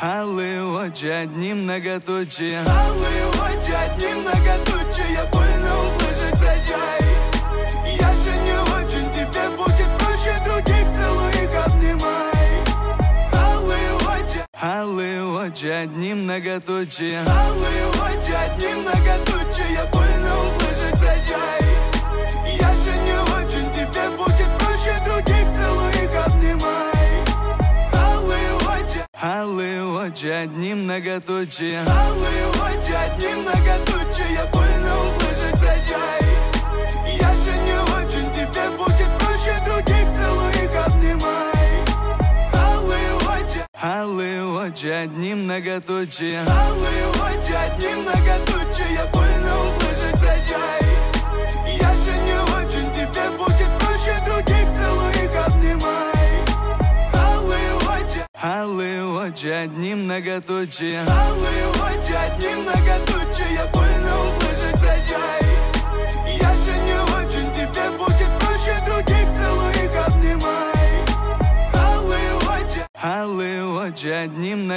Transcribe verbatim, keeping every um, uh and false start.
Алые очи, одни многоточие. Алые очи, одни многоточие. Больно услышать, прощай. Я же не очень, тебе будет проще других. Целуй их, обнимай. Алые очи, алые очи, одни многоточие. Алые очи, одни многоточие. Больно услышать, прощай. Я же не очень, тебе будет проще других. Целуй их, обнимай. Алые очи, одни многоточие. Алые очи, одни многоточие. Больно услышать, прощай. Я же не очень, тебе будет проще других. Целуй их, обнимай. Алые очи, алые очи, одни многоточие. Алые очи, одни многоточие. Больно услышать, прощай. Я же не очень, тебе будет проще других. Целуй их, обнимай. Алые очи, одни многоточие. Алые очи, одни многоточие. Больно услышать, прощай. Я же не очень, тебе будет проще других. Целуй их, обнимай. Алые очи, алые очи, одни многоточие.